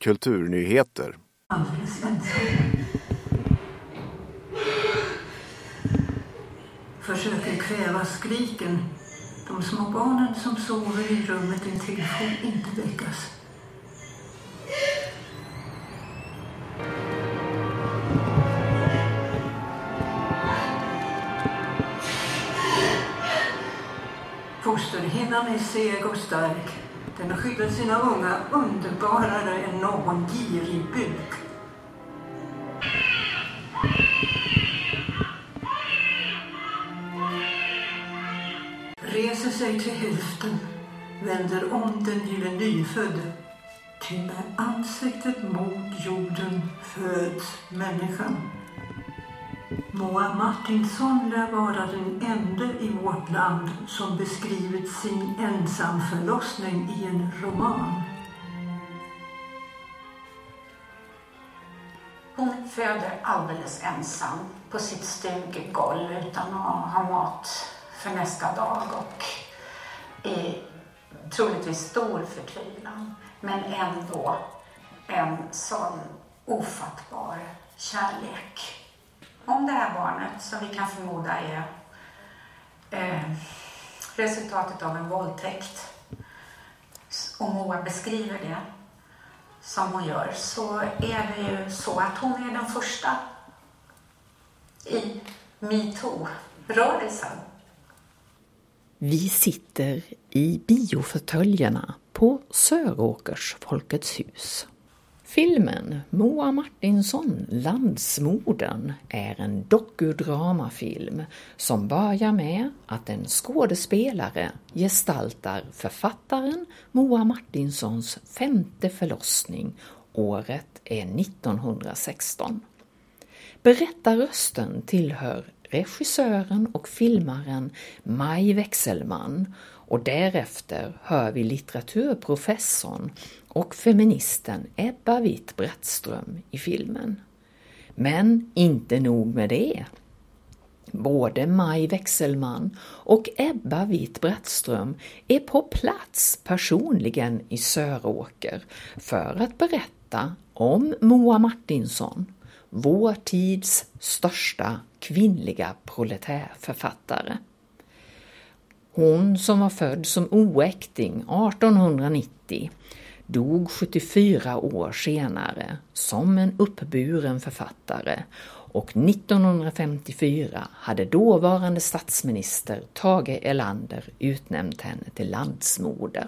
kulturnyheter. Alldeles ensam. Försöker kväva skriken. De små barnen som sover i rummet intill får inte väckas. Fosterhinnan är seg och stark. Den skyddar sina unga underbarare än någon girig buk. Reser sig till hälften, vänder om den lille nyfödd. Till med ansiktet mot jorden föds människan. Moa Martinsson lär vara den enda i vårt land som beskrivit sin ensamförlossning i en roman. Hon föder alldeles ensam på sitt stugegolv utan att ha mat för nästa dag och i troligtvis stor förtvivlan. Men ändå en sån ofattbar kärlek. Om det här barnet, som vi kan förmoda är resultatet av en våldtäkt, och Moa beskriver det som hon gör, så är det ju så att hon är den första i MeToo-rörelsen. Vi sitter i biofåtöljerna på Söråkers Folkets hus. Filmen Moa Martinsson, Landsmodern, är en dokudramafilm som börjar med att en skådespelare gestaltar författaren Moa Martinssons 5:e förlossning. Året är 1916. Berättarrösten tillhör regissören och filmaren Maj Wechselmann, och därefter hör vi litteraturprofessorn och feministen Ebba Witt-Brattström i filmen. Men inte nog med det. Både Maj Wechselmann och Ebba Witt-Brattström är på plats personligen i Söråker för att berätta om Moa Martinsson, vår tids största kvinnliga proletärförfattare. Hon som var född som oäkting 1890 dog 74 år senare som en uppburen författare, och 1954 hade dåvarande statsminister Tage Erlander utnämnt henne till landsmoder.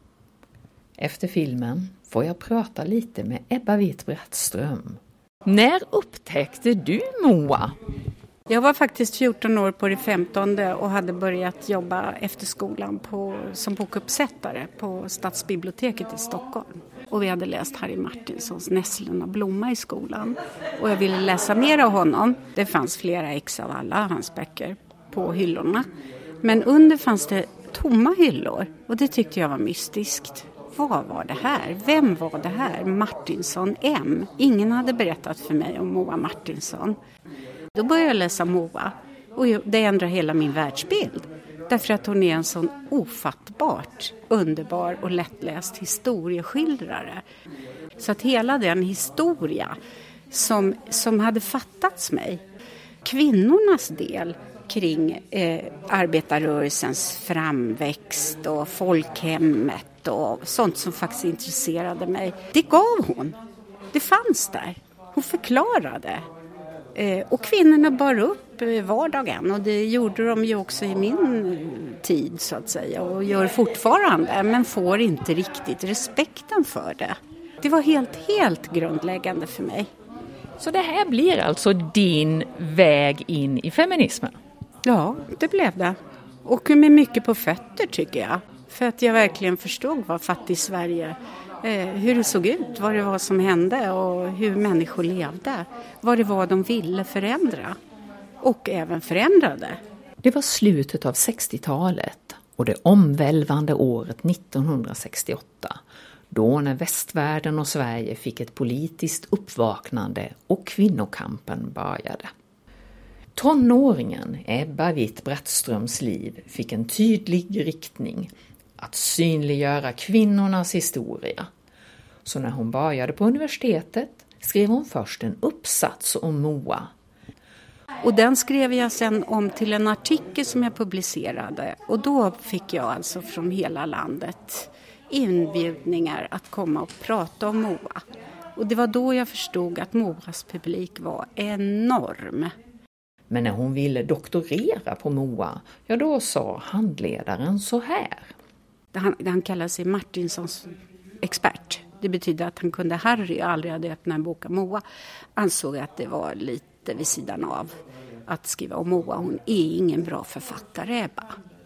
Efter filmen får jag prata lite med Ebba Witt-Brattström. När upptäckte du Moa? Jag var faktiskt 14 år på det 15:e och hade börjat jobba efter skolan som bokuppsättare på Stadsbiblioteket i Stockholm. Och vi hade läst Harry Martinsons Nässlorna blomma i skolan. Och jag ville läsa mer av honom. Det fanns flera ex av alla hans böcker på hyllorna. Men under fanns det tomma hyllor, och det tyckte jag var mystiskt. Vad var det här? Vem var det här? Martinsson M. Ingen hade berättat för mig om Moa Martinsson. Då började jag läsa Moa, och det ändrar hela min världsbild. Därför att hon är en sån ofattbart underbar och lättläst historieskildrare. Så att hela den historia som hade fattats mig, kvinnornas del kring arbetarrörelsens framväxt och folkhemmet och sånt som faktiskt intresserade mig, det gav hon. Det fanns där. Hon förklarade. Och kvinnorna bar upp vardagen, och det gjorde de ju också i min tid så att säga, och gör fortfarande, men får inte riktigt respekten för det. Det var helt grundläggande för mig. Så det här blir alltså din väg in i feminismen? Ja, det blev det. Och med mycket på fötter tycker jag. För att jag verkligen förstod vad fattig Sverige, hur det såg ut, vad det var som hände och hur människor levde. Vad det var de ville förändra och även förändrade. Det var slutet av 60-talet och det omvälvande året 1968. Då när västvärlden och Sverige fick ett politiskt uppvaknande och kvinnokampen började. Tonåringen Ebba Witt-Brattströms liv fick en tydlig riktning: att synliggöra kvinnornas historia. Så när hon började på universitetet skrev hon först en uppsats om Moa. Och den skrev jag sen om till en artikel som jag publicerade. Och då fick jag alltså från hela landet inbjudningar att komma och prata om Moa. Och det var då jag förstod att Moas publik var enorm. Men när hon ville doktorera på Moa, ja då sa handledaren så här. Han kallade sig Martinsons expert. Det betyder att han kunde Harry och aldrig hade öppnat en bok om Moa. Ansåg att det var lite vid sidan av att skriva om Moa. Hon är ingen bra författare, Ebba.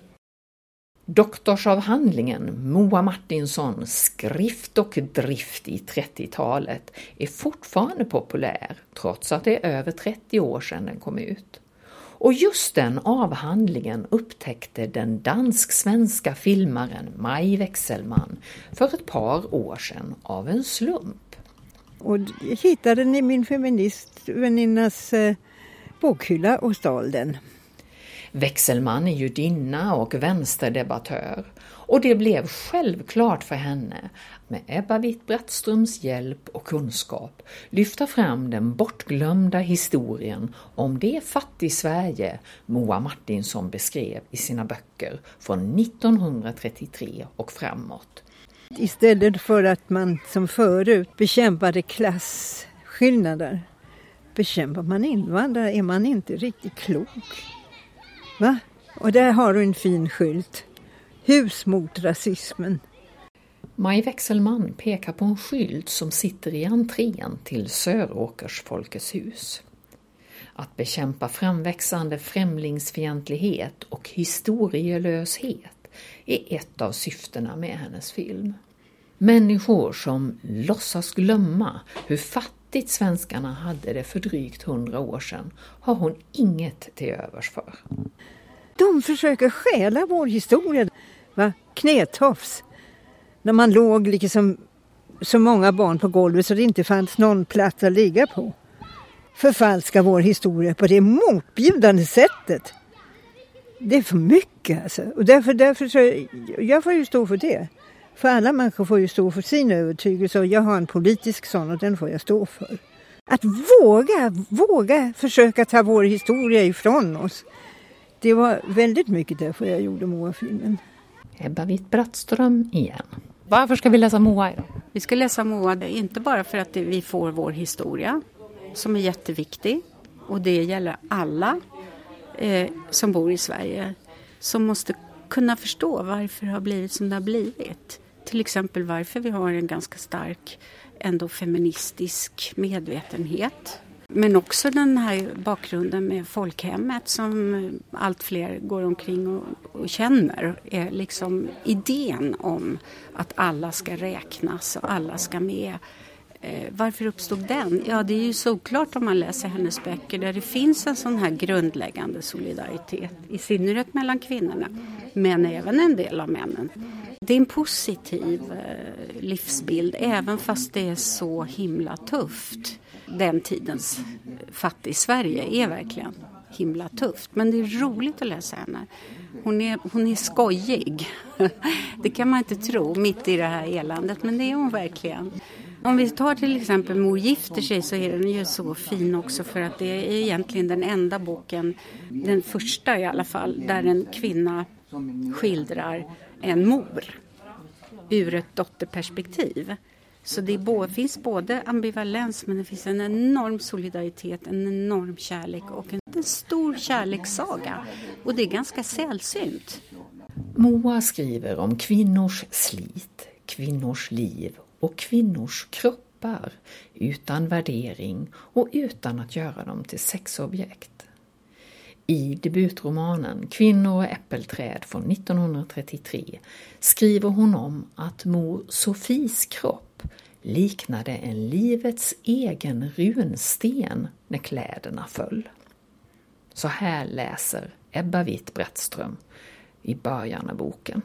Doktorsavhandlingen Moa Martinsson, skrift och drift i 30-talet är fortfarande populär trots att det är över 30 år sedan den kom ut. Och just den avhandlingen upptäckte den dansk-svenska filmaren Maj Wechselmann för ett par år sedan av en slump. Och jag hittade den i min feministväninnas bokhylla och stal den. Wechselmann är judinna och vänsterdebattör och det blev självklart för henne med Ebba Witt-Brattströms hjälp och kunskap lyfta fram den bortglömda historien om det fattig-Sverige Moa Martinsson beskrev i sina böcker från 1933 och framåt. Istället för att man som förut bekämpade klasskillnader bekämpar man invandrare är man inte riktigt klok. Va? Och där har du en fin skylt. Hus mot rasismen. Maj Wechselmann pekar på en skylt som sitter i entrén till Söråkers Folkets hus. Att bekämpa framväxande främlingsfientlighet och historielöshet är ett av syftena med hennes film. Människor som låtsas glömma hur fattigt svenskarna hade det för drygt 100 år sedan har hon inget till övers för. De försöker stjäla vår historia. Va? Knätofs. När man låg liksom så många barn på golvet så det inte fanns någon plats att ligga på. Förfalska vår historia på det motbjudande sättet. Det är för mycket alltså. Och därför så, jag får ju stå för det. För alla människor får ju stå för sin övertygelse och jag har en politisk sån och den får jag stå för. Att våga försöka ta vår historia ifrån oss. Det var väldigt mycket därför jag gjorde Moa-filmen. Ebba Witt-Brattström igen. Varför ska vi läsa Moa idag? Vi ska läsa Moa inte bara för att vi får vår historia som är jätteviktig. Och det gäller alla som bor i Sverige som måste kunna förstå varför det har blivit som det har blivit. Till exempel varför vi har en ganska stark ändå feministisk medvetenhet. Men också den här bakgrunden med folkhemmet som allt fler går omkring och känner. Är liksom idén om att alla ska räknas och alla ska med. Varför uppstod den? Ja, det är ju såklart om man läser hennes böcker där det finns en sån här grundläggande solidaritet. I synnerhet mellan kvinnorna, men även en del av männen. Det är en positiv livsbild, även fast det är så himla tufft. Den tidens fattig Sverige är verkligen himla tufft. Men det är roligt att läsa henne. Hon är skojig. Det kan man inte tro mitt i det här eländet, men det är hon verkligen. Om vi tar till exempel Mor gifter sig så är den ju så fin också för att det är egentligen den enda boken, den första i alla fall, där en kvinna skildrar en mor ur ett dotterperspektiv. Så det finns både ambivalens men det finns en enorm solidaritet, en enorm kärlek och en stor kärlekssaga. Och det är ganska sällsynt. Moa skriver om kvinnors slit, kvinnors liv och kvinnors kroppar utan värdering och utan att göra dem till sexobjekt. I debutromanen Kvinnor och äppelträd från 1933 skriver hon om att mor Sofies kropp liknade en livets egen runsten när kläderna föll. Så här läser Ebba Witt-Brattström i början av boken.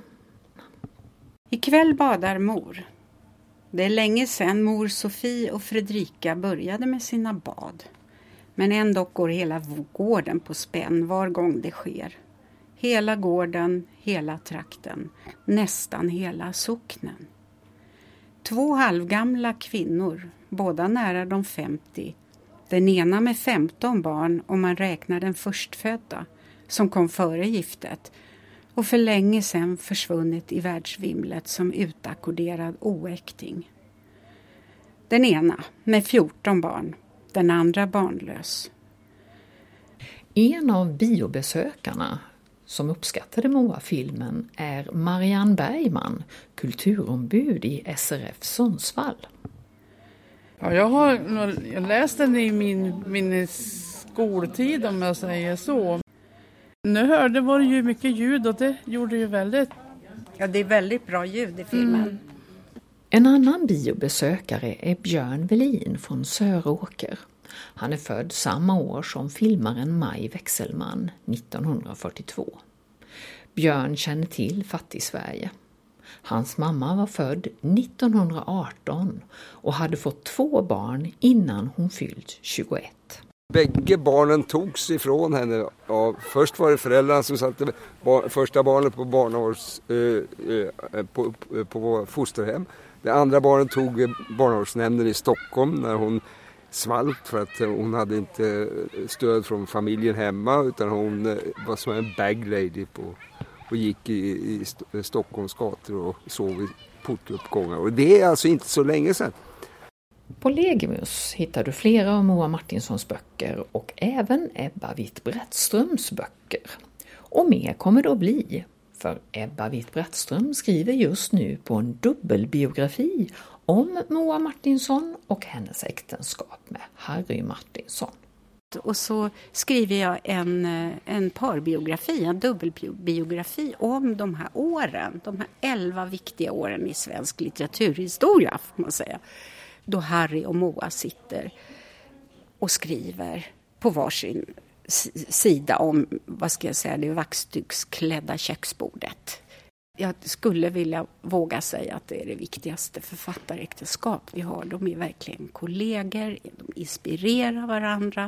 Ikväll badar mor. Det är länge sedan mor Sofie och Fredrika började med sina bad. Men ändå går hela gården på spänn var gång det sker. Hela gården, hela trakten, nästan hela socknen. 2 halvgamla kvinnor, båda nära de 50. Den ena med 15 barn om man räknar den förstfödda som kom före giftet och för länge sedan försvunnit i världsvimlet som utakkorderad oäkting. Den ena med 14 barn, den andra barnlös. En av biobesökarna som uppskattade Moa-filmen är Marianne Bergman, kulturombud i SRF Sundsvall. Ja, jag har läst den i min skoltid om jag säger så. Nu var det ju mycket ljud och det gjorde ju väldigt... Ja, det är väldigt bra ljud i filmen. En annan biobesökare är Björn Velin från Söråker. Han är född samma år som filmaren Maj Wechselmann 1942. Björn känner till Fattig-Sverige. Hans mamma var född 1918 och hade fått 2 barn innan hon fyllt 21. Bägge barnen togs ifrån henne. Ja, först var det föräldrarna som satte första barnet på på fosterhem. Det andra barnet tog barnavårdsnämnden i Stockholm när hon svalt för att hon hade inte stöd från familjen hemma utan hon var som en bag lady och gick i Stockholms gator och sov i portuppgångar. Och det är alltså inte så länge sedan. På Legimus hittar du flera av Moa Martinssons böcker och även Ebba Witt-Brattströms böcker. Och mer kommer det att bli, för Ebba Witt-Brattström skriver just nu på en dubbelbiografi om Moa Martinsson och hennes äktenskap med Harry Martinsson. Och så skriver jag en parbiografi, en dubbelbiografi om de här åren, de här 11 viktiga åren i svensk litteraturhistoria, får man säga. Då Harry och Moa sitter och skriver på varsin sida om, vad ska jag säga, det vaxduksklädda köksbordet. Jag skulle vilja våga säga att det är det viktigaste författaräktenskap vi har. De är verkligen kollegor, de inspirerar varandra.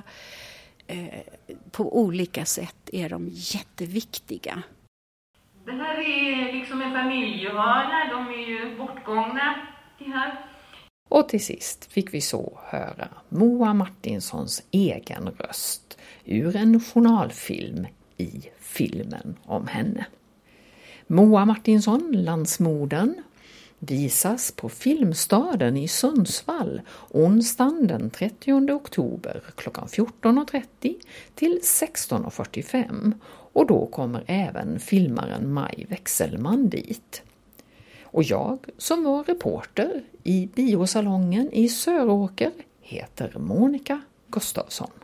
På olika sätt är de jätteviktiga. Det här är liksom en familjehörna, de är ju bortgångna, det här. Och till sist fick vi så höra Moa Martinssons egen röst ur en journalfilm i filmen om henne. Moa Martinsson, landsmodern, visas på Filmstaden i Sundsvall onsdagen den 30 oktober klockan 14.30 till 16.45 och då kommer även filmaren Maj Wechselmann dit. Och jag som var reporter i biosalongen i Söråker heter Monica Gustafsson.